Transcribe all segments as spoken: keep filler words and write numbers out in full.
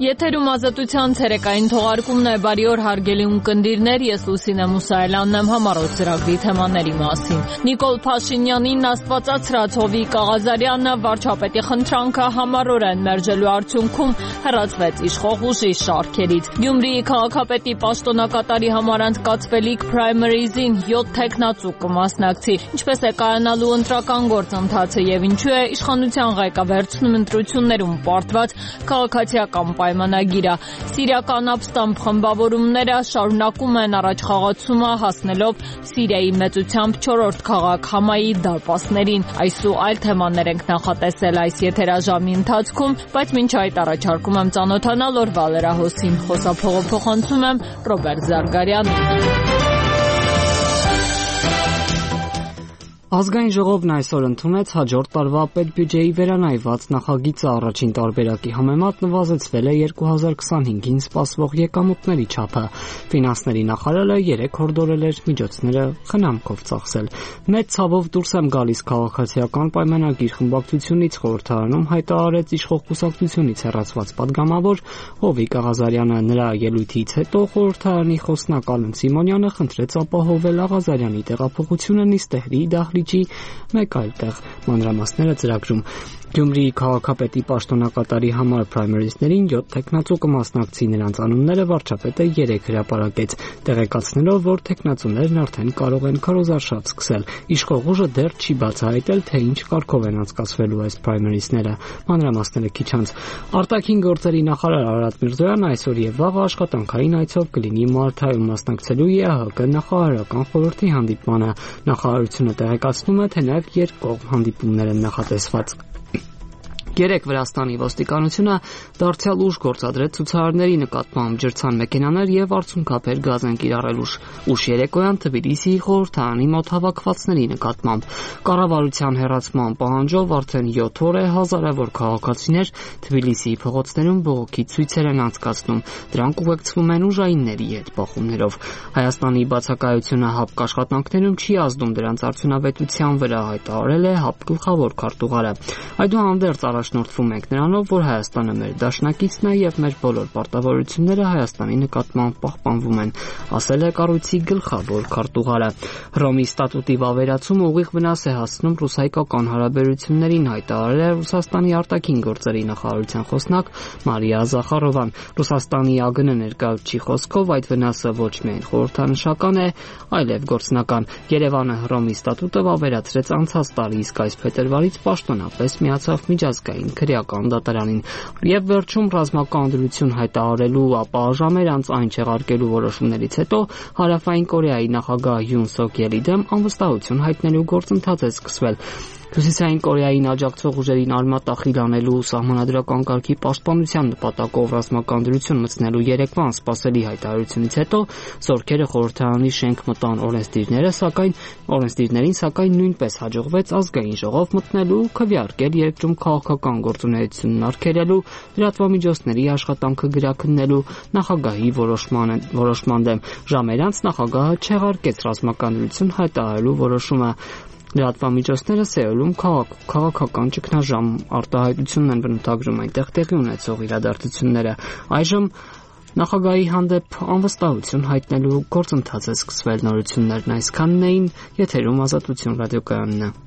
Եթերում ազատության ցերեկային թողարկումն է, բարի օր հարգելի ունկնդիրներ, ես Լուսինե Մուսայելյանն եմ համառոտ ծրագրի թեմաների մասին։ Նիկոլ Փաշինյանին աստվածացրած Հովիկ Աղազարյանը վարչապետի խնդրանքը համառորեն մերժելու արդյունքում հեռացվեց իշխող ուժի շարքերից։ Գյումրիի քաղաքապետի պաշտոնակատարի համար անցկացվելիք պրայմերիզին յոթ թեկնածու կմասնակցի, ինչպես է կայանալու ընտրական գործընթացը եւ ինչու է իշխանության ղեկավարությունում ընտրություններում պարտված քաղաքացիական պայմանագիրը։ Սիրիական ապստամբ խմբավորումները շարունակում են առաջխաղացումը հասնելով Սիրիայի մեծությամբ չորրորդ քաղաք Համայի դարպասներին։ Այս ու այլ թեմաներ ենք նախատեսել այս եթերաժամի ընթացքում, բայց մինչ այդ առաջարկում եմ ծանոթանալ օրվա լրահոսին։ Խոսափողը փոխանցում եմ Ռոբերտ Զարգարյանին։ Ազգային ժողովն այսօր ընդունեց հաջորդ տարվա պետբյուջեի վերանայված նախագիծը առաջին տարբերակի համեմատ նվազեցվել է երկու հազար քսանհինգին սպասվող եկամուտների չափը։ Ֆինանսների նախարարը երեկ հորդորել էր միջոցները խնամքով ծախսել։ Մեծ ցավով դուրս եմ գալիս քաղաքացիական պայմանագիր խմբակցությունից խորհրդարանում հայտարարեց իշխող կուսակցությունից հեռացված падգամավոր Հովիկ Աղազարյանը։ Նրա ելույթից հետո խորհրդարանի խոսնակ Ալեն Սիմոնյանը խնդրեց ապահովել Աղազարյանի տեղափոխությունը նիստերի դահլիճ մեկ այլ տեղ, մանրամասները ծրագրում։ Գյումրիի քաղաքապետի պաշտոնակատարի համար պրայմերիզներին յոթ թեկնածու կմասնակցի, նրանց անունները վարչապետը երեկ հրապարակեց, տեղեկացնելով, որ թեկնածուներն արդեն կարող են քարոզարշավ սկսել։ Իշխող ուժը դեռ չի բացահայտել, թե ինչ կարգով են անցկացվելու այս պրայմերիզները։ Մանրամասները քիչ անց։ Արտաքին գործերի նախարար Արարատ Միրզոյանը այսօր եւ վաղ աշխատանքային այցով կլինի Մալթայում մասնակցելու ԵԱՀԿ նախարարական խորհրդի հանդիպմանը։ Նախարարությունը տեղեկացնում է, թե նաեւ երկկողմ հանդիպումներ են նախատեսված։ Երեկ Վրաստանի ոստիկանությունը դարձյալ ուժ գործադրեց ցուցարարների նկատմամբ, ջրցան մեքենաներ եւ արցունքափեր գազ են կիրառել ուշ երեկոյան Թբիլիսիի խորհրդարանի մոտ հավաքվածների նկատմամբ։ Կառավարության հեռացման պահանջով արդեն յոթ օր է հազարավոր քաղաքացիներ Թբիլիսիի փողոցներում բողոքի ցույցեր են անցկացնում։ Դրանք ուղեկցվում են ուժայինների հետ բախումներով։ Հայաստանի բացակայությունը ՀԱՊԿ աշխատանքներում չի ազդում դրանց արդյունավետության վրա, հայտարարել է ՀԱՊԿ գլխավոր քարտուղարը։ Այդուհանդերձ առաջնորդվում ենք նրանով, որ Հայաստանը մեր դաշնակիցն է եւ մեր բոլոր պարտավորությունները Հայաստանի նկատմամբ պահպանվում են, ասել է կառույցի գլխավոր քարտուղարը։ Հռոմի ստատուտի վավերացումը ուղիղ վնաս է հասցնում ռուս-հայկական հարաբերություններին, հայտարարել է Ռուսաստանի արտաքին գործերի նախարարության խոսնակ Մարիա Զախարովան։ Ռուսաստանի ԱԳՆ ներկայացուցիչի խոսքով այդ վնասը ոչ միայն խորհրդանշական է, այլև գործնական։ Երևանը Հռոմի ստատուտը վավերացրեց անցած տարի, իսկ այս փետրվարից պաշտոնապես միացավ միջազգային քրեական դատարանին եւ վերջում ռազմական դրություն հայտարարելու, ապա ժամեր անց այն չեղարկելու որոշումներից հետո Հարավային Կորեայի նախագահ Յուն Սոկ Յելի դեմ անվստահություն հայտնելու գործընթաց է սկսվել։ Հյուսիսային Կորեային աջակցող ուժերին արմատախիլ անելու սահմանադրական կարգի պաշտպանության նպատակով ռազմական դրություն մտցնելու երեկվան սպասելի հայտարարությունից հետո զորքերը խորհրդարանի շենք մտան օրենսդիրները, սակայն օրենսդիրներին սակայն նույնպես հաջողվեց ազգային ժողով մտնելու, քվեարկել երկրում քաղաքական գործունեությունն արգելելու, լրատվամիջոցների աշխատանքը գրաքննելու, նախագահի որոշման որոշման դեմ։ Ժամեր անց նախագահը չեղարկեց ռազմական դրություն հայտարարելու որոշումը։ Լրատվամիջոցները Սեուլում քաղաքական ճգնաժամ արտահայտությունն են բնութագրում այնտեղ տեղի ունեցող իրադարձությունները։ Այժմ նախագահի հանդեպ անվստահություն հայտնելու գործընթաց է սկսվել։ Նորություններն այսքանն էին, եթերում Ազատություն ռադիոկայանն է։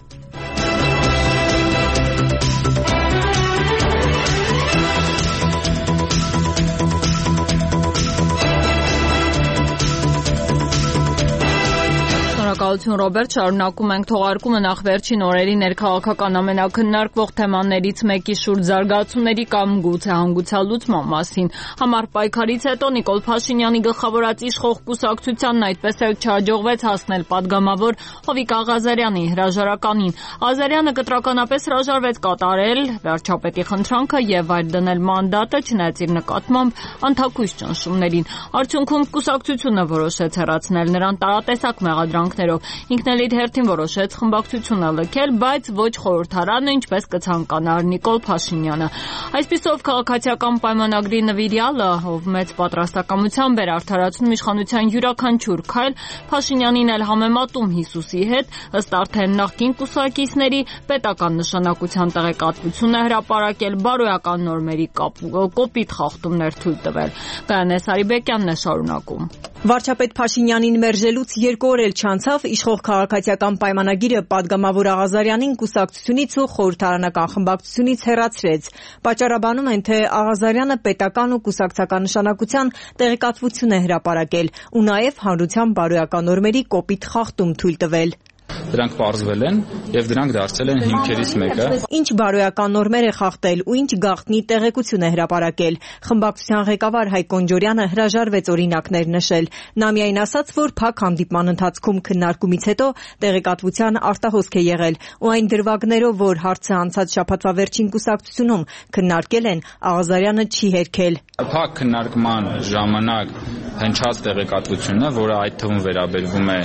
Շնորհակալություն Ռոբերտ, շարունակում ենք թողարկումը նախ վերջին օրերի ներքաղաքական ամենակննարկվող թեմաներից մեկի շուրջ զարգացումների կամ գուցե հանգուցալուծման մասին։ Համառ պայքարից հետո Նիկոլ Փաշինյանի գլխավորած իշխող կուսակցությանն այդպես էլ չհաջողվեց հասնել падգամավոր Հովիկ Աղազարյանի հրաժարականին։ Աղազարյանը կտրականապես հրաժարվեց կատարել վարչապետի խնդրանքը եւ վայր դնել մանդատը, չնայած իր նկատմամբ անթակույց ճնշումներին։ Արդյունքում կուսակցությունը որոշեց հեռացնել նրան տարատեսակ մեղադրանքներով։ Ինքն էլ իր հերթին որոշեց խմբակցությունը լքել, բայց ոչ խորհրդարանը, ինչպես կցանկանար Նիկոլ Փաշինյանը։ Այսպիսով քաղաքացիական պայմանագրի նվիրյալը, ով մեծ պատրաստակամությամբ էր արդարացնում իշխանության յուրաքանչյուր քայլ, Փաշինյանին էլ համեմատում Հիսուսի հետ, ըստ արդեն նախկին կուսակիցների պետական նշանակության տեղեկատվություն է հրապարակել, բարոյական նորմերի կոպիտ խախտումներ թույլ տվել։ Գայանե Սարիբեկյանն է շարունակում։ Վարչապետ Փաշինյանին մերժելուց երկու օր էլ չանցավ իշխող քաղաքացիական պայմանագիրը պատգամավոր Աղազարյանին կուսակցությունից ու խորհրդարանական խմբակցությունից հեռացրեց։ Պատճառաբանում են, թե Աղազարյանը պետական ու կուսակցական նշանակության տեղեկատվություն է հրապարակել ու նաև հանրության բարոյական նորմերի կոպիտ խախտում թույլ տվել։ Դրանք պարզվել են եւ դրանք դարձել են հիմքերից մեկը։ Ինչ բարոյական նորմեր է խախտել ու ինչ գաղտնի տեղեկություն է հրապարակել։ Խմբակցության ղեկավար Հայկ Կոնջորյանը հրաժարվեց օրինակներ նշել։ Նա միայն ասաց, որ փակ հանդիպման ընթացքում քննարկումից հետո տեղեկատվության արտահոսք է եղել ու այն դրվագներով, որ հարցը անցած շաբաթվա վերջին կուսակցությունում քննարկել են, Աղազարյանը չի հերքել։ Փակ քննարկման ժամանակ հնչած տեղեկատվությունը, որը այդ թվում վերաբերվում է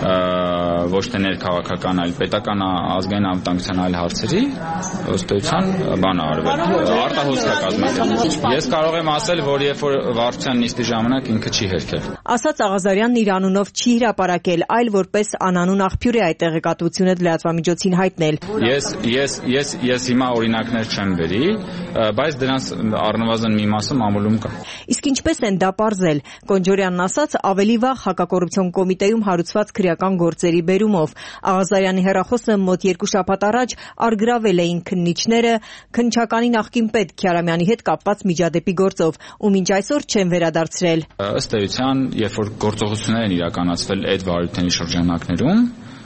ոչ թե ներքաղաքական, այլ պետական ազգային անվտանգության այլ հարցերի, ըստ էության բան արվել։ Արտահոսք է կազմակերպվել։ Ես կարող եմ ասել, որ երբ որ վարչության նիստի ժամանակ ինքը չի հերքել։ Ասաց Աղազարյանն իր անունով չի հրապարակել, այլ որպես անանուն աղբյուր է այդ տեղեկատվությունը լրատվամիջոցին հայտնել։ Ես ես ես ես հիմա օրինակներ չեմ բերի, բայց դրանց առնվազն մի մասը մամուլում կա։ Իսկ ինչպես են դա պարզել։ Կոնջորյանն ասաց, ավելի վաղ հակակոռուպցիոն կոմիտեում հարուցված քրեական գործերի բերումով։ Աղազարյանի հեռախոսը մոտ երկու շաբաթ առաջ արգրավել էին քննիչները քննչականի նախկին պետ Քյարամյանի հետ կապված միջադեպի գործով ու մինչ այսօր չեն վերադարձրել։ Ըստ էության, երբ որ գործողություններ են իրականացվել այդ վարույթների շրջանակներում,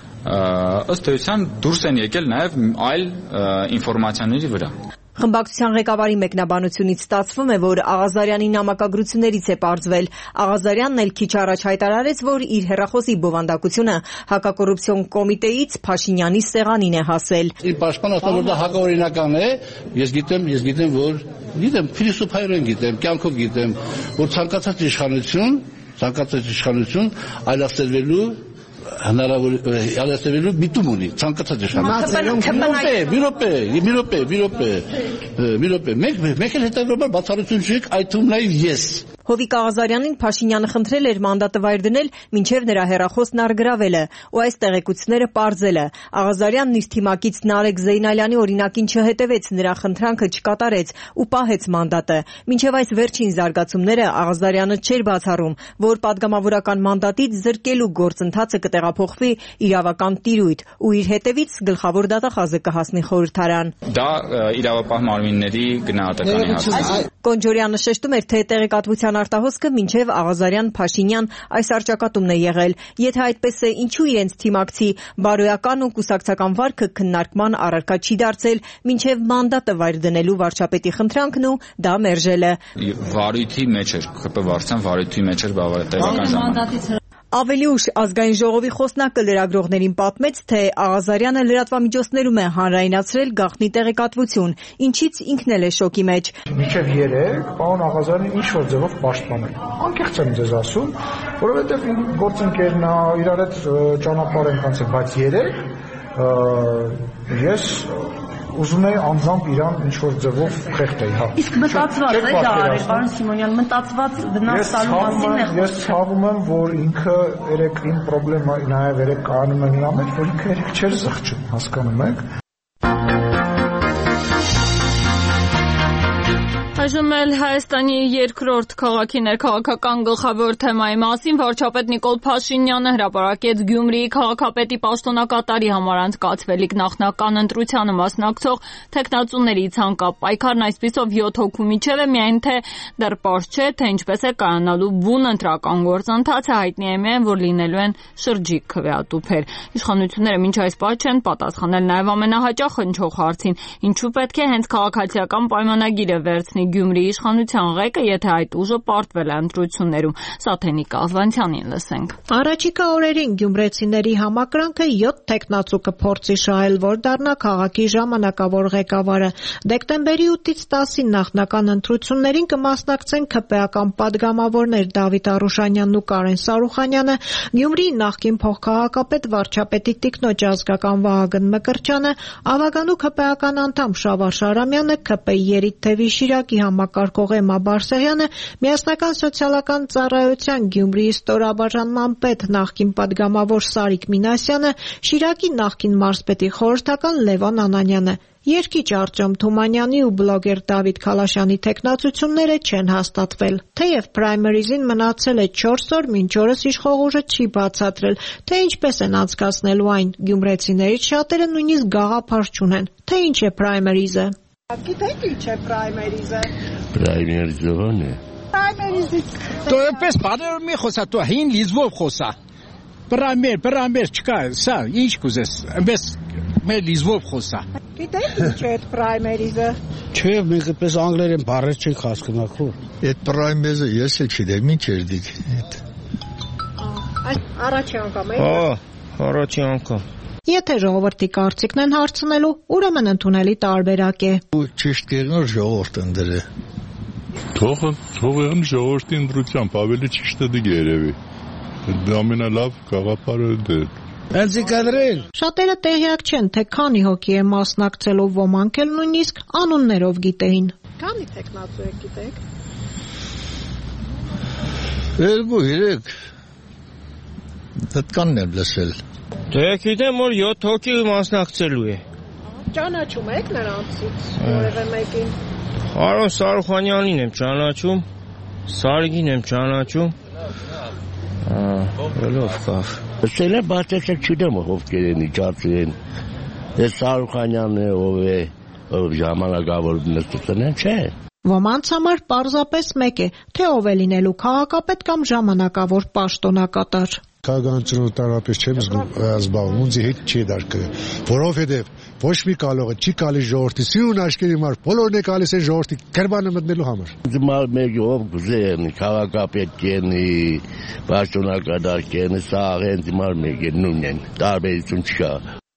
ըստ էության դուրս են եկել նաև այլ ինֆորմացիաների վրա։ Խմբակցության ղեկավարի մեկնաբանությունից ստացվում է, որ Աղազարյանի նամակագրություններից է պարզվել։ Աղազարյանն էլ քիչ առաջ հայտարարեց, որ իր հեռախոսի բովանդակությունը հակակոռուպցիոն կոմիտեից Փաշինյանի սեղանին է հասել։ Իմ պաշտպանը ասում որ դա հակաօրինական է, ես գիտեմ, ես գիտեմ, որ գիտեմ, փիլիսոփայորեն գիտեմ, կյանքով գիտեմ, որ ցանկացած իշխանություն, ցանկացած իշխանություն այլասերվելու հնարավոր այլասերվելու միտում ունի, ցանկացած իշխանություն։ Մի րոպե, մի րոպե, մի րոպե, մի րոպե, մեկ մեկ էլ հետևաբար բացառություն չեք, այդ թվում նաև ես։ Հովիկ Աղազարյանին Փաշինյանը խնդրել էր մանդատը վայր դնել մինչև նրա հեռախոսն արգրավելը ու այս տեղեկությունները պարզելը։ Աղազարյանն իր թիմակից Նարեկ Զեյնալյանի օրինակին չհետևեց, նրա խնդրանքը չկատարեց ու պահեց մանդատը։ Մինչև այս վերջին զարգացումները Աղազարյանը չէր բացառում, որ падգամավորական մանդատից զրկելու գործընթացը կտեղափոխվի իրավական տիրույթ ու իր հետևից գլխավոր դատախազը կհասնի խորհրդարան։ Դա իրավապահ մարմինների գնահատականի հարց է։ Կոնջորյանը շեշտում էր, թե տեղեկատվության արտահոսքը մինչև Աղազարյան-Փաշինյան այս արճակատումն է եղել։ Եթե այդպես է, ինչու իրենց թիմակցի բարոյական ու կուսակցական վարքը քննարկման առարկա չի դարձել մինչև մանդատը վայր դնելու վարչապետի խնդրանքն ու դա մերժելը։ Վարույթի մեջ էր, ԽՊ վարչության վարույթի մեջ էր բավականին ժամանակ։ Ավելի ուշ ազգային ժողովի խոսնակը լրագրողներին պատմեց, թե Աղազարյանը լրատվամիջոցներում է հանրայնացրել գաղտնի տեղեկատվություն, ինչից ինքն էլ է շոկի մեջ։ Մինչև երեք պարոն Աղազարյանը ինչ-որ ձևով պաշտպանել։ Անկեղծ եմ ձեզ ասում, որովհետև գործընկերն է, իրար հետ ճանապարհ ենք անցել, բայց երեք ես ուզում էի անձամբ իրան ինչ-որ ձևով խեղդեի, հա։ Իսկ մտածված է դա արել, պարոն Սիմոնյան, մտածված վնաս տալու մասին է խոսքը։ Ես ցավում եմ, որ ինքը երեք իմ խնդրեմը նաև երեք կանում է նրա մեջ, որ ինքը երեք չէր զղջում, հասկանում եք։ Այժմ էլ Հայաստանի երկրորդ քաղաքի ներքաղաքական գլխավոր թեմայի մասին վարչապետ Նիկոլ Փաշինյանը հրապարակեց Գյումրիի քաղաքապետի պաշտոնակատարի համար անցկացվելիք նախնական ընտրությանը մասնակցող թեկնածուների ցանկապայքարն այսպիսով յոթ հոգու միջև է, միայն թե դեռ պարզ չէ, թե ինչպես է կայանալու բուն ընտրական գործընթացը, հայտնի է միայն, որ լինելու են շրջիկ քվեատուփեր։ Իշխանությունները մինչ այս պահ չեն պատասխանել նաև ամենահաճախ հնչող հարցին, ինչու պետք է հենց քաղաքացիական պայմանագիրը վերցնի Գյումրի իշխանության ղեկը, եթե այդ ուժը պարտվել է ընտրություններում։ Սաթենիկ Ավանցյանին լսենք։ Առաջիկա օրերին գյումրեցիների համակրանքը յոթ տեխնացու կփորձի շահել, որ դառնա քաղաքի ժամանակավոր ղեկավարը։ Դեկտեմբերի ութից տասին նախնական ընտրություններին կմասնակցեն ՔՊ-ական падգամավորներ Դավիթ Արուշանյանն ու Կարեն Սարուխանյանը, Գյումրիի նախկին փոխքաղաքապետ վարչապետի տիկնոջ ազգական Վահագն Մկրտչյանը, Ավագանու ՔՊ-ական անդամ Շավարշ Արամյանը, ՔՊ-ի Երիթթևի Շիրակի համակարգող Էմմա Բարսեղյանը, Միասնական սոցիալական ծառայության Գյումրիի ստորաբաժանման պետ նախկին падգամավոր Սարիկ Մինասյանը, Շիրակի նախկին մարզպետի խորհրդական Լևոն Անանյանը։ Երկիչ Արտյոմ Թումանյանի ու բլոգեր Դավիթ Քալաշյանի տեխնացությունները չեն հաստատվել։ Թեև պրայմերիզին մնացել է չորս օր, մինչ օրս իշխող ուժը չի բացատրել, թե ինչպես են անցկացնելու այն։ Գյումրեցիներից շատերը նույնիսկ գաղափար չունեն, թե ինչ է պրայմերիզը։ Գիտեք ինչ է պրայմերիզը։ Պրայմերիզը ո՞ն է։ Պրայմերիզը։ Դու էպես բաներ մի խոսա, դու հին լիզվով խոսա։ Պրայմեր, պրայմեր չկա, սա ինչ կուզես, այնպես մեր լիզվով խոսա։ Գիտեք ինչ է այդ պրայմերիզը։ Չէ, մենք այդպես անգլերեն բառեր չենք հասկանում։ Այդ պրայմերիզը ես էլ չգիտեմ, ինչ էր դիք։ Այս առաջի անգամ է։ Հա, առաջի անգամ։ Եթե ժողովրդի կարծիքն են հարցնելու, ուրեմն ընդունելի տարբերակ է։ Ու ճիշտ կերնոր ժողովուրդ ընդրե։ Թող թողեն ժողովրդի ընտրությամբ ավելի ճիշտ է դիգ երևի։ Դա ամենալավ գաղափարը դե։ Շատերը տեղյակ չեն, թե քանի հոգի է մասնակցելու, ոմանք էլ նույնիսկ անուններով գիտեին։ Քանի տեխնացու եք գիտեք։ Երկու երեք։ Դատկանն եմ լսել։ Դե գիտեմ, որ յոթ հոգի մասնակցելու է։ Ճանաչում եք նրանցից որևէ մեկին։ Արոն Սարուխանյանին եմ ճանաչում, Սարգին եմ ճանաչում։ Ահա, կավ։ Սելը բացեցել չդեմ ովքեր են իջացրին։ Այս Սարուխանյանն է, ով է, ով ժամանակավոր նստեցն են, չէ։ Ոմանց համար պարզապես մեկ է, թե ով է լինելու քաղաքապետ կամ ժամանակավոր պաշտոնակատար։ Քաղաքականությունը տարապես չեմ զբաղվում, ինձ հետ չի դարկը, որովհետև ոչ մի կալողը չի գալիս ժողովրդի սիրուն աչքերի համար, բոլորն է գալիս են ժողովրդի կերբանը մտնելու համար։ Դիմալ մեկը ով գուզեն, քաղաքապետ կենի, պաշտոնակատար կենի, սա աղեն դիմալ մեկը նույնն են, տարբերություն չկա։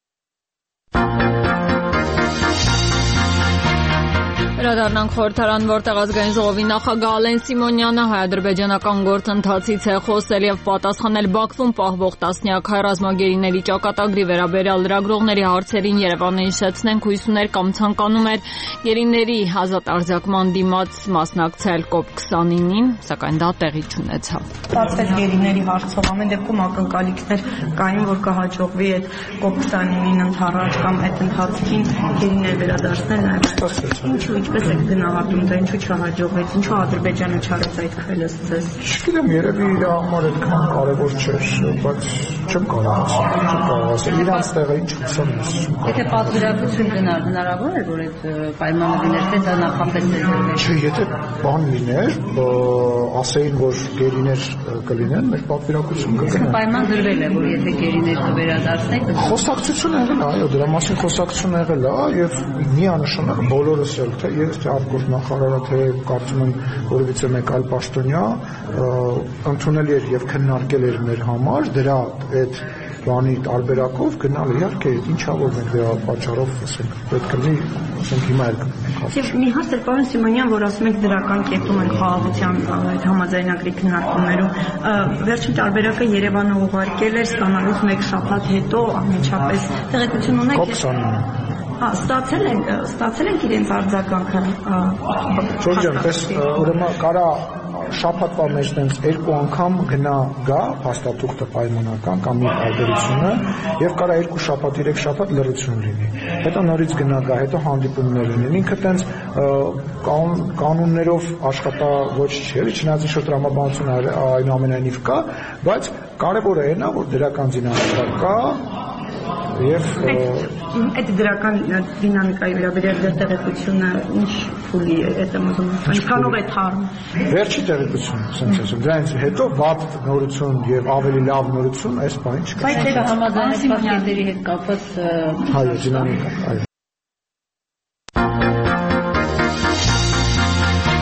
Վերադառնանք խորհրդարան, որտեղ ազգային ժողովի նախագահ Ալեն Սիմոնյանը հայ-ադրբեջանական գործընթացից է խոսել եւ պատասխանել Բաքվում պահվող տասնյակ հայ ռազմագերիների ճակատագրի վերաբերյալ լրագրողների հարցերին։ Երևանը հիշեցնենք հույս ուներ կամ ցանկանում էր գերիների ազատ արձակման դիմաց մասնակցել կոպ քսանինին, սակայն դա տեղի չունեցավ։ Բացվեց գերիների հարցով, ամեն դեպքում ակնկալիքներ կային, որ կհաջողվի այդ կոպ քսանինին ընդառաջ կամ այդ ընթացքին գերիներ վերադարձնել նաեւ։ Ինչպես եք գնահատում, դա ինչու չհաջողվեց, ինչու Ադրբեջանը չարեց այդ քայլը ձեզ։ Չգիտեմ, երևի իր համար այդքան կարևոր չէր, բայց չեմ կարող ասել, իրանց տեղը ինչ լսում։ Եթե պատվիրակություն գնար, հնարավոր է, որ այդ պայմանը լիներ, թե դա նախապես էր։ Չէ, եթե բան լիներ, ասեին, որ գերիներ կլինեն, մեր պատվիրակություն կգնար։ Պայման դրվել է, որ եթե գերիներ կվերադարձնեք, խոսակցություն եղել է, այո, դրա մասին խոսակցություն եղել է եւ միանշանակ բոլորս էլ թե ես թե արտգործնախարարը թե կարծում եմ որևիցե մեկ այլ պաշտոնյա ընդունել էր եւ քննարկել էր մեր համար դրա այդ բանի տարբերակով գնալ իհարկե ինչա որ մենք դրա պատճառով ասենք պետք է լինի ասենք հիմա էլ Եվ մի հարց էր պարոն Սիմոնյան, որ ասում եք դրական կետում են խաղաղության այդ համաձայնագրի քննարկումներում։ Վերջին տարբերակը Երևանը ուղարկել էր ստանալուց մեկ շաբաթ հետո անմիջապես տեղեկություն ունեք։ Հա, ստացել են, ստացել են իրենց արձագանքը։ Շրջան, պես ուրեմն կարա շաբաթվա մեջ տենց երկու անգամ գնա գա փաստաթուղթը պայմանական կամ մի տարբերությունը եւ կարա երկու շաբաթ, երեք շաբաթ լրություն լինի։ Հետո նորից գնա գա, հետո հանդիպումներ լինեն։ Ինքը տենց կանոններով աշխատավոչ չէ, չնայած ինչ-որ տրամաբանություն այնուամենայնիվ կա, բայց կարևորը այն է, որ դրական դինամիկա կա եւ այդ դրական դինամիկայի վերաբերյալ դեր տեղեկությունը ինչ փուլի է այդ մոդում ինչքանով է թարմ վերջի տեղեկությունը ասենք ասում դրանից հետո վատ նորություն եւ ավելի լավ նորություն այս բանը չկա բայց դա համաձայնագրերի հետ կապված այո դինամիկա այո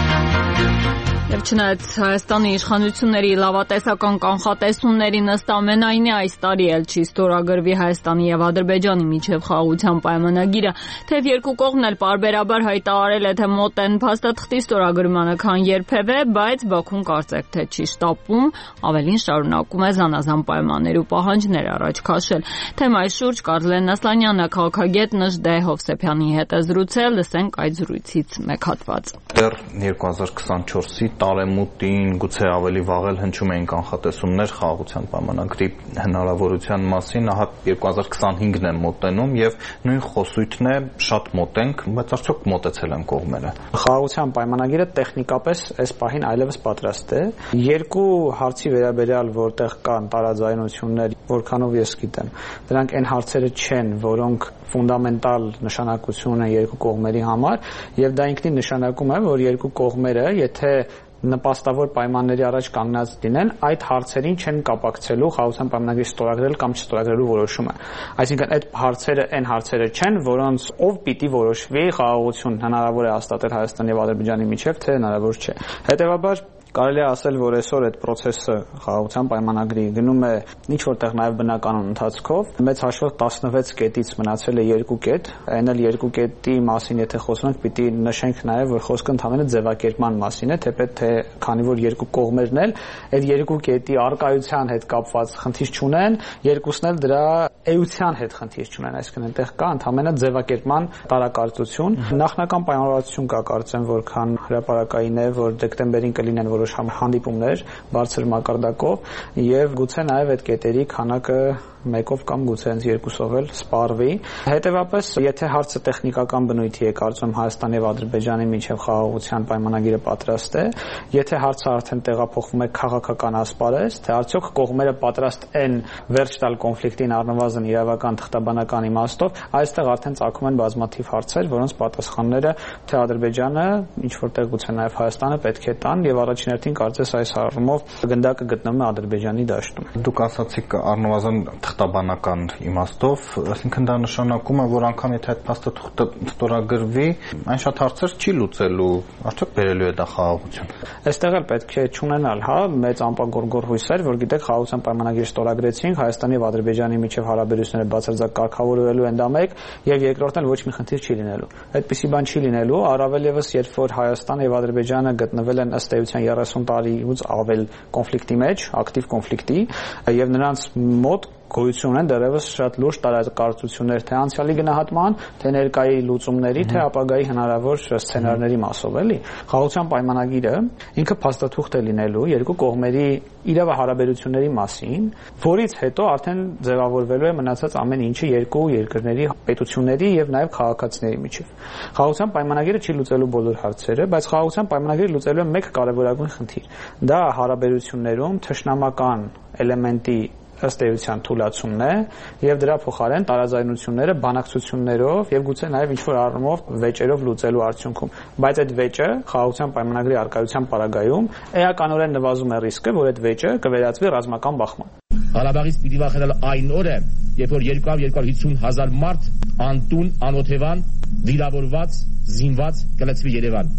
Վերջնեց Հայաստանի իշխանությունների լավատեսական կանխատեսումներին ըստ ամենայնի այս տարի էլ չի ստորագրվի Հայաստանի եւ Ադրբեջանի միջև խաղաղության պայմանագիրը, թեև երկու կողմն էլ պարբերաբար հայտարարել է, թե մոտ են փաստաթղթի ստորագրմանը քան երբևէ, բայց Բաքուն կարծեք թե չի շտապում, ավելին շարունակում է զանազան պայմաններ ու պահանջներ առաջ քաշել։ Թեմայի շուրջ Կարլեն Ասլանյանը քաղաքագետ Նժդե Հովսեփյանի հետ է զրուցել, լսենք այդ զրույցից մեկ հատված։ Դեռ երկու հազար քսանչորսի տարեմուտին գուցե ավելի վաղ էլ հնչում էին կանխատեսումներ խաղաղության պայմանագրի հնարավորության մասին, ահա երկու հազար քսանհինգն է մոտենում եւ նույն խոսույթն է շատ մոտենք, բայց արդյոք մոտեցել են կողմերը։ Խաղաղության պայմանագիրը տեխնիկապես այս պահին այլևս պատրաստ է։ Երկու հարցի վերաբերյալ, որտեղ կան տարաձայնություններ, որքանով ես գիտեմ, դրանք այն հարցերը չեն, որոնք ֆունդամենտալ նշանակություն ունեն երկու կողմերի համար, եւ դա ինքնին նշանակում է, որ երկու կողմերը, եթե նպաստավոր պայմանների առաջ կանգնած լինեն, այդ հարցերին չեն կապակցելու խաղաղության պայմանագրի ստորագրել կամ չստորագրելու որոշումը։ Այսինքն այդ հարցերը այն հարցերը չեն, որոնց ով պիտի որոշվի խաղաղություն հնարավոր է հաստատել Հայաստանի եւ Ադրբեջանի միջև, թե հնարավոր չէ։ Հետեւաբար կարելի է ասել, որ այսօր այդ process-ը խաղաղության պայմանագրի գնում է ինչ որտեղ նաև բնականon ընթացքով։ Մեծ հաշվով տասնվեց կետից մնացել է երկու կետ, այն էլ երկու կետի մասին եթե խոսում ենք, պիտի նշենք նաև, որ խոսքը ընդհանրապես ձևակերպման մասին է, թեպետ թե քանի որ երկու կողմերն էլ այդ երկու կետի արկայության հետ կապված խնդիր չունեն, երկուսն էլ դրա էության հետ խնդիր չունեն, այսինքն այնտեղ կա ընդհանրապես ձևակերպման տարակարծություն։ Նախնական պայմանավորվածություն կա, կարծեմ, որքան հրապարակային է, որ դեկտեմբերին կլինեն որ հանդիպումներ բարձր մակարդակով եւ գուցե նաեւ այդ կետերի քանակը մեկով կամ գուցե հենց երկուսով էլ սպառվի։ Հետևաբար, եթե հարցը տեխնիկական բնույթի է, կարծում Հայաստանի եւ Ադրբեջանի միջև խաղաղության պայմանագիրը պատրաստ է, եթե հարցը արդեն տեղափոխվում է քաղաքական ասպարեզ, թե արդյոք կողմերը պատրաստ են վերջ տալ կոնֆլիկտին առնվազն իրավական թղթաբանական իմաստով, այստեղ արդեն ծագում են բազմաթիվ հարցեր, որոնց պատասխանները թե Ադրբեջանը, ինչ որտեղ գուցե նաեւ Հայաստանը պետք է տան եւ առաջին հերթին կարծես այս առումով գնդակը գտնվում է Ադրբեջանի դաշտում։ Դուք ասացիք առնվազն թղթաբանական իմաստով, այսինքն դա նշանակում է, որ անգամ եթե այդ փաստաթուղթը ստորագրվի, այն շատ հարցեր չի լուծելու, արդյոք բերելու է դա խաղաղություն։ Այստեղ էլ պետք է չունենալ, հա, մեծ անպագորգոր հույսեր, որ գիտեք խաղաղության պայմանագիր ստորագրեցինք, Հայաստանի եւ Ադրբեջանի միջև հարաբերությունները բացարձակ կարգավորվելու են դա մեկ, եւ երկրորդն էլ ոչ մի խնդիր չի լինելու։ Այդպիսի բան չի լինելու, առավել եւս երբ որ Հայաստանը եւ Ադրբեջանը գտնվել են ըստ էության երեսուն տարուց ավել կոնֆլիկտի մեջ, ակտիվ կոնֆլիկտի, եւ նրանց մոտ գոյություն ունեն դեռևս շատ լուրջ տարակարծություններ թե անցյալի գնահատման, թե ներկայի լուծումների, թե ապագայի հնարավոր սցենարների մասով, էլի։ Խաղաղության պայմանագիրը ինքը փաստաթուղթ է լինելու երկու կողմերի իրավահարաբերությունների մասին, որից հետո արդեն ձևավորվելու է մնացած ամեն ինչը երկու երկրների պետությունների եւ նաեւ քաղաքացիների միջև։ Խաղաղության պայմանագիրը չի լուծելու բոլոր հարցերը, բայց խաղաղության պայմանագիրը լուծելու է մեկ կարևորագույն խնդիր։ Դա հարաբերություններում թշնամական էլեմենտի ըստ էության թուլացումն է եւ դրա փոխարեն տարաձայնությունները բանակցություններով եւ գուցե նաեւ ինչ-որ առումով վեճերով լուծելու արդյունքում, բայց այդ վեճը խաղաղության պայմանագրի արկայության պարագայում էականորեն նվազում է ռիսկը, որ այդ վեճը կվերածվի ռազմական բախման։ Ղարաբաղից պիտի վախենալ այն օրը, երբ որ երկու հարյուր հիսուն հազար մարդ անտուն, անօթևան, վիրավորված, զինված կլցվի Երևան։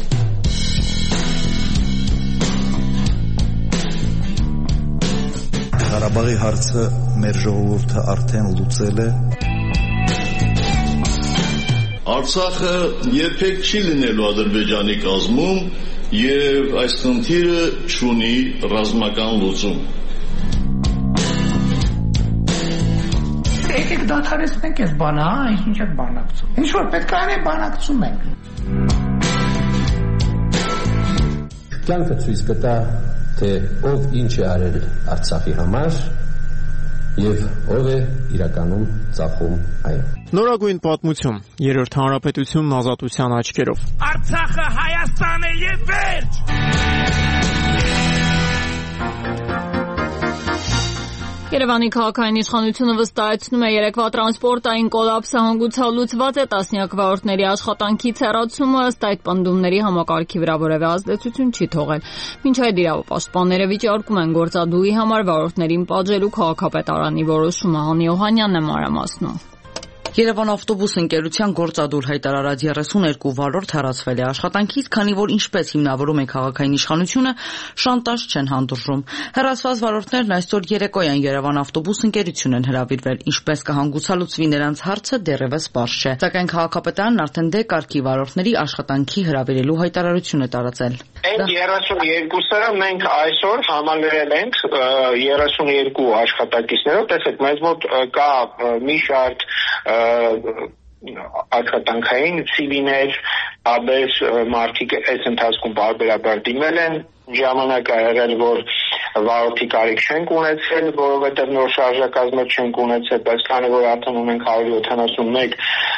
Ղարաբաղի հարցը մեր ժողովուրդը արդեն լուծել է։ Արցախը երբեք չի լինելու Ադրբեջանի կազմում եւ այս խնդիրը չունի ռազմական լուծում։ Եկեք դադարեցնենք այս բանը, հա, ինչ է բանակցում։ Ինչ որ պետք է անենք, բանակցում ենք։ Կյանքը ցույց կտա, թե ով ինչ է արել Արցախի համար եւ ով է իրականում ծախում այն։ Նորագույն պատմություն, երրորդ հանրապետությունն ազատության աչքերով։ Արցախը Հայաստան է եւ վերջ։ Երևանի քաղաքային իշխանությունը վստահեցնում է երեկվա տրանսպորտային կոլապսը հանգուցալուծված է, տասնյակ վարորդների աշխատանքից հեռացումը ըստ այդ պնդումների համակարգի վրա որևէ ազդեցություն չի թողել։ Մինչ այդ իրավապաշտպանները վիճարկում են գործադուի համար վարորդներին պատժելու քաղաքապետարանի որոշումը։ Հանի Օհանյանն է մանրամասնում։ Երևան ավտոբուս ընկերության գործադուլ հայտարարած երեսուներկու վարորդ հեռացվել է աշխատանքից, քանի որ ինչպես հիմնավորում է քաղաքային իշխանությունը, շանտաժ չեն հանդուրժում։ Հեռացված վարորդներն այսօր երեկոյան Երևան ավտոբուս ընկերություն են հրավիրվել, ինչպես կհանգուցալուծվի նրանց հարցը դեռևս պարզ չէ։ Սակայն քաղաքապետարանն արդեն դե կարգի վարորդների աշխատանքի հրավիրելու հայտարարություն է տարածել։ Այդ երեսունյոթը մենք այսօր համալրել ենք երեսունյոթ աշխատակիցներով, տեսեք, մեզ մոտ կա մի շարք աշխատանքային սիվիներ, աբես մարդիկ այս ընթացքում բարբերաբար դիմել են, ժամանակ ա եղել, որ վարորդի կարիք չենք ունեցել, որովհետև նոր շարժակազմեր չենք ունեցել, բայց քանի որ արդեն ունենք հարյուր յոթանասունմեկ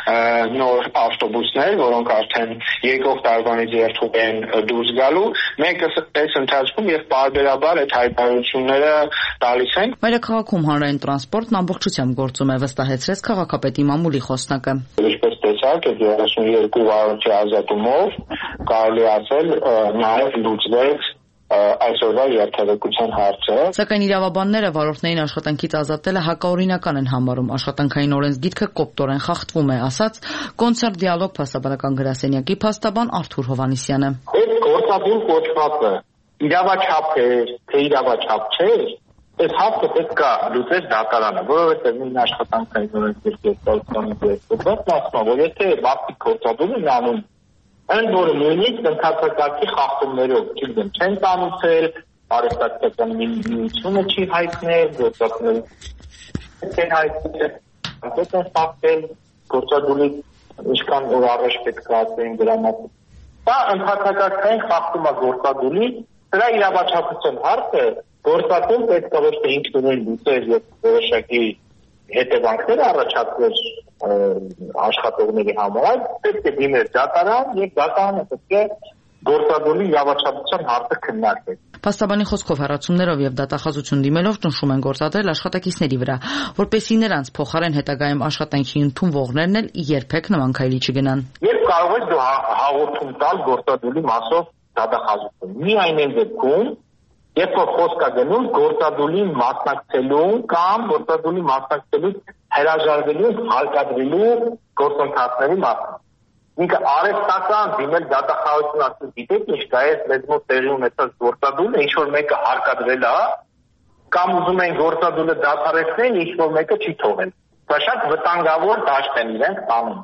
նոր ավտոբուսներ, որոնք արդեն եկող տարվանից երթուղ են դուրս գալու, մենք այս ընթացքում եւ բարբերաբար այդ հայտարարությունները տալիս ենք։ Մայրաքաղաքում հանրային տրանսպորտն ամբողջությամբ գործում է, վստահեցրեց քաղաքապետի մամուլի խոսնակը։ Ինչպես տեսակ, երեսունյոթ վարորդի ազատումով կարելի ասել նաեւ լուծվեց այսօրվա երթևեկության հարցը։ Սակայն իրավաբանները վարորդներին աշխատանքից ազատելը հակաօրինական են համարում, աշխատանքային օրենսգիրքը կոպտորեն խախտվում է, ասաց Կոնցերտ դիալոգ փաստաբանական գրասենյակի փաստաբան Արթուր Հովհաննիսյանը։ Այդ գործադուլ կոչվածը իրավաչափ է, թե իրավաչափ չէ, այս հարցը պետք է լուծել դատարանը, որովհետև նույն աշխատանքային օրենսգիրքի կոչվածը ասում է, որ եթե մարդիկ գործադուլ են անում, այն որը նույնիսկ ընդհանրակարգի խախտումներով չգիտեմ չեն տանուցել, արհեստական միությունը չի հայտնել, գործակալները չեն հայտնել, այդ են խախտել գործադուլի ինչքան օր առաջ պետք է ասեին դրա մասին։ Դա ընդհանրակարգային խախտում է գործադուլի, դրա իրավաչափության հարցը գործակալն պետք է ոչ թե ինքնուրույն լուծել եւ որոշակի հետևանքներ առաջացներ աշխատողների համար, պետք է դիմել դատարան եւ դատարանը պետք է գործադուլի իրավաչափության հարցը քննարկել։ Փաստաբանի խոսքով հեռացումներով եւ դատախազություն դիմելով ճնշում են գործադրել աշխատակիցների վրա, որպեսզի նրանց փոխարեն հետագայում աշխատանքի ընդունվողներն էլ երբեք նման քայլի չգնան։ Երբ կարող ես դու հաղորդում տալ գործադուլի մասով դատախազություն։ Միայն այն դեպքում, երբ որ խոսք է գնում գործադուլի մասնակցելու կամ գործադուլի մասնակցելու հրաժարվելու, հարկադրելու գործընթացների մասին։ Ինքը արհեստական դիմել դատախազություն ասում, գիտեք ինչ կա, այս մեծ մոտ տեղի ունեցած գործադուլը, ինչ որ մեկը հարկադրել է, կամ ուզում են գործադուլը դադարեցնել, ինչ որ մեկը չի թողել։ Դա շատ վտանգավոր դաշտ են իրենք տանում։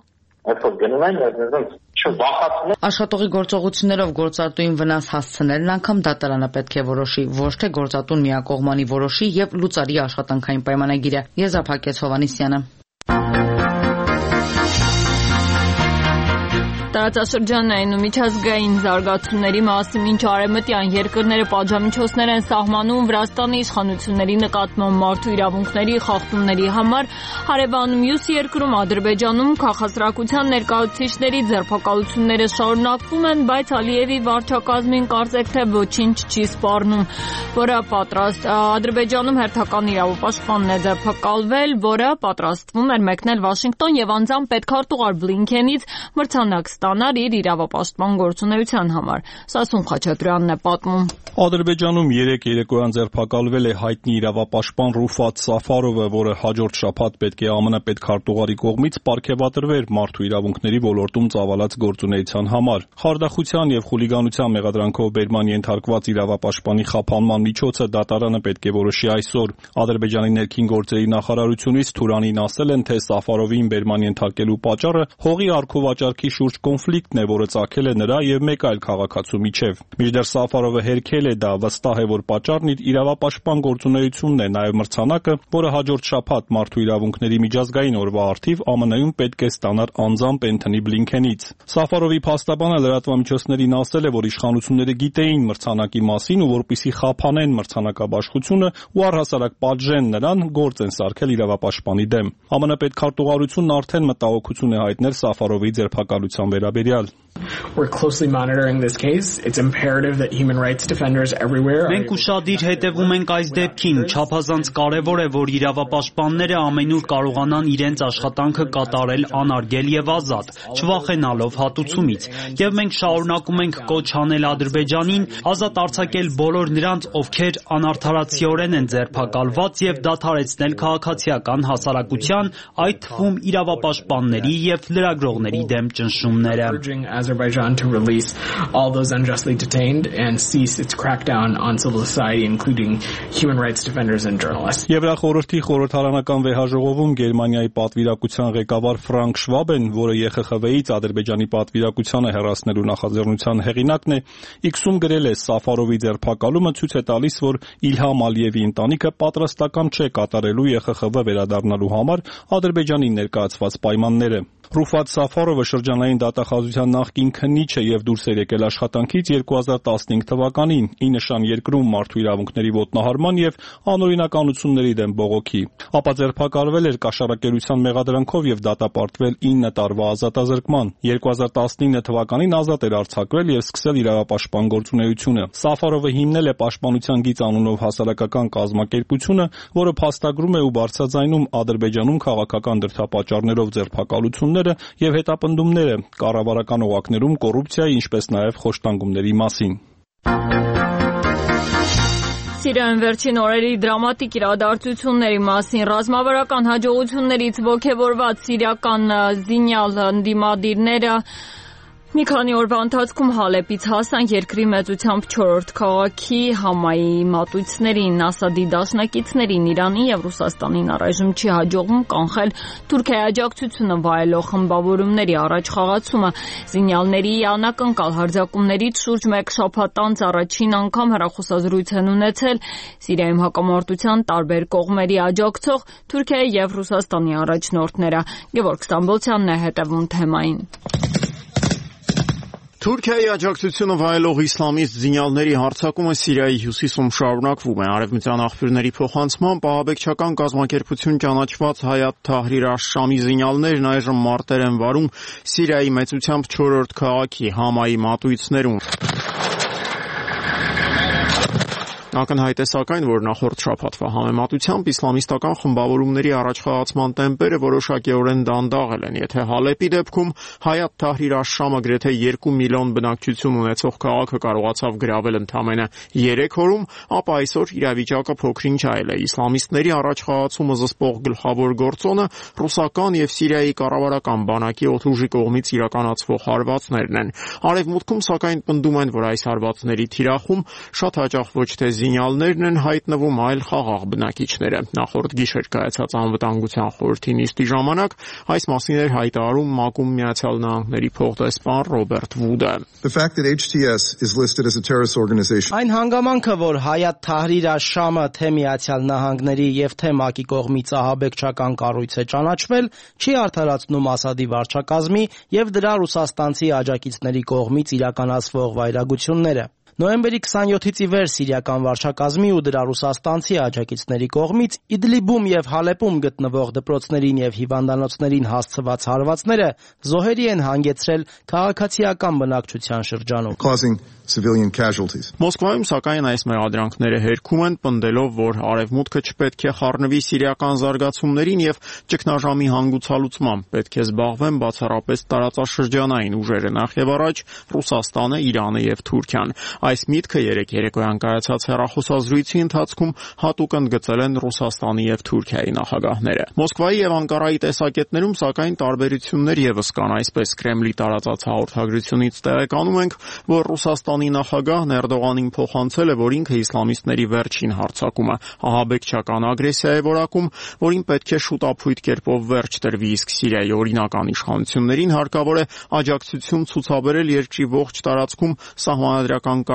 Աշխատողի գործողություններով գործատուին վնաս հասցնելն անգամ դատարանը պետք է որոշի, ոչ թե գործատուն միակողմանի որոշի եւ լուծարի աշխատանքային պայմանագիրը, եզրափակեց Հովհաննիսյանը։ Տարածաշրջանային ու միջազգային զարգացումների մասին մինչ արևմտյան երկրները պատժամիջոցներ են սահմանում Վրաստանի իշխանությունների նկատմամբ մարդու իրավունքների խախտումների համար, հարևան մյուս երկրում Ադրբեջանում քաղաքացիական ներկայացուցիչների ձերբակալությունները շարունակվում են, բայց Ալիևի վարչակազմին կարծեք թե ոչինչ չի սպառնում, որը պատրաստ Ադրբեջանում հերթական իրավապաշտպանն է ձերբակալվել, որը պատրաստվում էր մեկնել Վաշինգտոն եւ անձամբ պետքարտուղար Բլինքենից մրցանակ ստանալ իր իրավապաշտպան գործունեության համար։ Սասուն Խաչատրյանն է պատմում։ Ադրբեջանում երեք երեկոյան ձերբակալվել է հայտնի իրավապաշտպան Ռուֆատ Սաֆարովը, որը հաջորդ շաբաթ պետք է ԱՄՆ պետքարտուղարի կողմից պարգևատրվեր մարդու իրավունքների ոլորտում ծավալած գործունեության համար։ Խարդախության եւ խուլիգանության մեղադրանքով բերման ենթարկված իրավապաշտպանի խափանման միջոցը դատարանը պետք է որոշի այսօր։ Ադրբեջանի ներքին գործերի նախարարությունից Թուրանին ասել են, թե Սաֆարովին բերման ենթարկելու պատճառը հողի առքուվաճառքի շուրջ կոնֆլիկտն է, որը ծագել է նրա եւ մեկ այլ քաղաքացու միջև։ Մինչդեռ Սաֆարովը հերքել է դա, վստահ է, որ պատճառն իր իրավապաշտպան գործունեությունն է, նաեւ մրցանակը, որը հաջորդ շաբաթ մարդու իրավունքների միջազգային օրվա առթիվ ԱՄՆ-ում պետք է ստանար անձամբ Էնթոնի Բլինքենից։ Սաֆարովի փաստաբանը լրատվամիջոցներին ասել է, որ իշխանությունները գիտեին մրցանակի մասին ու որպեսզի խափանեն մրցանակաբաշխությունը ու առհասարակ պատժեն նրան, գործ են սարքել իրավապաշտպանի դեմ։ ԱՄՆ պետքարտուղարությունն արդեն մտահոգություն է հայտնել Սաֆարովի ձերբակալության վերաբերյալ։ We're closely monitoring this case. It's imperative that human rights defenders everywhere. Մենք ուշադիր հետևում ենք այս դեպքին, չափազանց կարևոր է, որ իրավապաշտպանները ամենուր կարողանան իրենց աշխատանքը կատարել անարգել եւ ազատ, չվախենալով հատուցումից։ Եվ մենք շարունակում ենք կոչ անել Ադրբեջանին ազատ արձակել բոլոր նրանց, ովքեր անարդարացիորեն են ձերբակալված եւ դադարեցնել քաղաքացիական հասարակության, այդ թվում իրավապաշտպանների եւ լրագրողների դեմ ճնշումները։ Azerbaijan to release all those unjustly detained and cease its crackdown on civil society, including human rights defenders and journalists. Եվրախորհրդի խորհրդարանական վեհաժողովում Գերմանիայի պատվիրակության ղեկավար Ֆրանկ Շվաբեն, որը Ե Խ Խ V-ից Ադրբեջանի պատվիրակությանը հեռացնելու նախաձեռնության հեղինակն է, X-ում գրել է. Սաֆարովի ձերբակալումը ցույց է տալիս, որ Իլհամ Ալիևի ընտանիքը պատրաստական չէ կատարելու Ե Խ Խ V վերադառնալու համար Ադրբեջանի ներկայացված պայմանները։ Ռուֆատ Սաֆարովը շրջանային դատախազության նախկին քննիչ է եւ դուրս էր եկել աշխատանքից երկու հազար տասնհինգ թվականին՝ ի նշան երկրում մարդու իրավունքների ոտնահարման եւ անօրինականությունների դեմ բողոքի։ Ապա ձերբակալվել էր կաշառակերության մեղադրանքով եւ դատապարտվել ինը տարվա ազատազրկման։ երկու հազար տասնինը թվականին ազատ էր արձակվել եւ սկսել իրավապաշտպան գործունեությունը։ Սաֆարովը հիմնել է Պաշտպանության գիծ անունով հասարակական կազմակերպությունը, որը փաստագրում է ու բարձրաձայնում Ադրբեջանում քաղաքական դրդապատճառներով ձերբակալություն եւ հետապնդումները կառավարական օղակներում կոռուպցիայի, ինչպես նաեւ խոշտանգումների մասին։ Սիրիայում վերջին օրերի դրամատիկ իրադարձությունների մասին ռազմավարական հաջողություններից ոգևորված սիրիական զինյալ ընդդիմադիրները մի քանի օրվա ընթացքում Հալեպից հասան երկրի մեծությամբ չորրորդ քաղաքի Համայի մատույցներին, Ասադի դաշնակիցներին Իրանի եւ Ռուսաստանին առայժմ չի հաջողվում կանխել Թուրքիայի աջակցությունը վայելող խմբավորումների առաջխաղացումը։ Զինյալների անակնկալ հարձակումներից շուրջ մեկ շաբաթ անց առաջին անգամ հեռախոսազրույց են ունեցել Սիրիայում հակամարտության տարբեր կողմերի աջակցող Թուրքիայի եւ Ռուսաստանի առաջնորդները։ Գևորգ Ստամբոլցյանն է հետևում թեմային։ Թուրքիայի աջակցությունը վայելող իսլամիստ զինյալների հարձակումը Սիրիայի հյուսիսում շարունակվում է։ Արևմտյան աղբյուրների փոխանցմամբ ահաբեկչական կազմակերպություն ճանաչված Հայաթ Թահրիր աշ-Շամի զինյալներն այժմ մարտեր են վարում Սիրիայի մեծությամբ չորրորդ քաղաքի Համայի մատույցներում։ Ակնհայտ է սակայն, որ նախորդ շաբաթվա համեմատությամբ իսլամիստական խմբավորումների առաջխաղացման տեմպերը որոշակիորեն դանդաղել են։ Եթե Հալեպի դեպքում Հայաթ Թահրիր աշ-Շամը գրեթե երկու միլիոն բնակչություն ունեցող քաղաքը կարողացավ գրավել ընդամենը երեք օրում, ապա այսօր իրավիճակը փոքրինչ այլ է։ Իսլամիստների առաջխաղացումը զսպող գլխավոր գործոնը ռուսական եւ Սիրիայի կառավարական բանակի օդուժի կողմից իրականացվող հարվածներն են։ Արևմուտքում սակայն պնդում են, որ այս հարվածների թիրախում շատ հաճախ ոչ թե զինյալներն են հայտնվում, այլ խաղաղ բնակիչները։ Նախորդ գիշեր կայացած անվտանգության խորհրդի նիստի ժամանակ այս մասին էր հայտարարում ՄԱԿ-ում Միացյալ Նահանգների փոխդեսպան Ռոբերտ Վուդը։ Այն հանգամանքը, որ Հայաթ Թահրիր աշ-Շամը թե Միացյալ Նահանգների եւ թե ՄԱԿ-ի կողմից ահաբեկչական կառույց է ճանաչվել, չի արդարացնում Ասադի վարչակազմի եւ դրա ռուսաստանցի աջակիցների կողմից իրականացվող վայրագությունները։ Նոյեմբերի քսաներկուից ի վեր սիրիական վարչակազմի ու դրա ռուսաստանցի աջակիցների կողմից Իդլիբում եւ Հալեպում գտնվող դպրոցներին եւ հիվանդանոցներին հասցված հարվածները զոհերի են հանգեցրել քաղաքացիական բնակչության շրջանում։ Մոսկվայում սակայն այս մեղադրանքները հերքում են, պնդելով, որ Արևմուտքը չպետք է խառնվի սիրիական զարգացումներին եւ ճգնաժամի հանգուցալուծմամբ, պետք է զբաղվեն բացառապես տարածաշրջանային ուժերը, նախ եւ առաջ Ռուսաստանը, Իրանը եւ Թուրքիան։ Այս միտքը երեք երեկոյան կայացած հեռախոսազրույցի ընթացքում հատուկ ընդգծել են Ռուսաստանի եւ Թուրքիայի նախագահները։ Մոսկվայի եւ Անկարայի տեսակետներում սակայն տարբերություններ եւս կան, այսպես Կրեմլի տարածած հաղորդագրությունից տեղեկանում ենք, որ Ռուսաստանի նախագահն Էրդողանին փոխանցել է, որ ինքը իսլամիստների վերջին հարձակումը ահաբեկչական ագրեսիա է որակում, որին պետք է շուտապույտ կերպով վերջ տրվի, իսկ Սիրիայի օրինական իշխանություններին հարկավոր է աջակցություն ցուցաբերել երկրի ողջ տարածքում սահմանադրական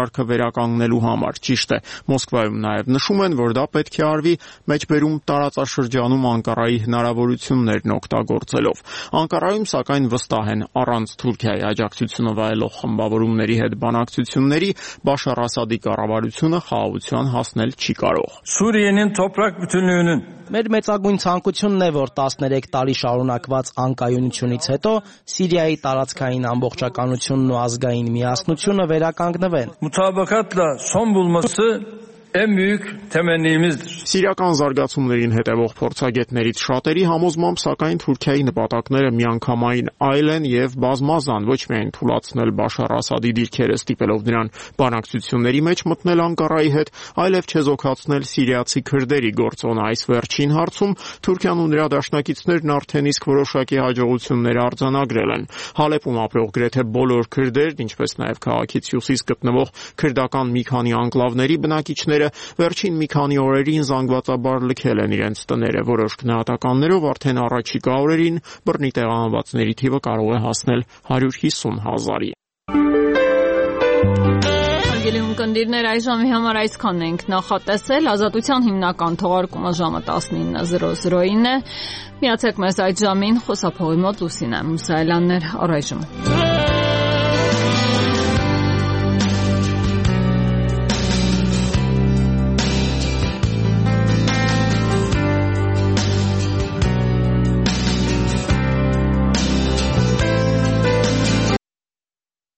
համակարգը վերականգնելու համար։ Ճիշտ է, Մոսկվայում նաև նշում են, որ դա պետք է արվի մեջբերում տարածաշրջանում Անկարայի հնարավորություններն օգտագործելով։ Անկարայում սակայն վստահ են, առանց Թուրքիայի աջակցությունը վայելող խմբավորումների հետ բանակցությունների Բաշար Ասադի կառավարությունը խաղաղության հասնել չի կարող։ Suriye'nin toprak bütünlüğünün Մեր մեծագույն ցանկությունն է, որ տասներեք տարի շարունակված անկայունությունից հետո Սիրիայի տարածքային ամբողջականությունն ու ազգային միասնությունը վերականգնվեն։ Mutabakatla son bulması en büyük temennimizdir. Սիրիական զարգացումներին հետևող փորձագետներից շատերի համոզմամբ, սակայն Թուրքիայի նպատակները միանգամայն այլ են եւ բազմազան, ոչ միայն թուլացնել Բաշար Ասադի դիրքերը ստիպելով նրան բանակցությունների մեջ մտնել Անկարայի հետ, այլև չեզոքացնել սիրիացի քրդերի գործոնը։ Այս վերջին հարցում Թուրքիան ու նրա դաշնակիցներն արդեն իսկ որոշակի հաջողություններ արձանագրել են։ Հալեպում ապրող գրեթե բոլոր քրդերն, ինչպես նաեւ քաղաքից հյուսիս գտնվող քրդական մի քանի անկլավների բնակիչները վերջին մի քանի օրերին զանգվածաբար լքել են իրենց տները, որոշ գնահատականներով արդեն առաջիկա օրերին բռնի տեղահանվածների թիվը կարող է հասնել հարյուր հիսուն հազարի։ Հարգելի ունկնդիրներ, այս ժամի համար այսքանն ենք նախատեսել։ Ազատության հիմնական թողարկումը ժամը տասնինը զրո զրոին է։ Միացեք մեզ այդ ժամին, խոսափողի մոտ Լուսինե Մուսայելյանն էր, առայժմ։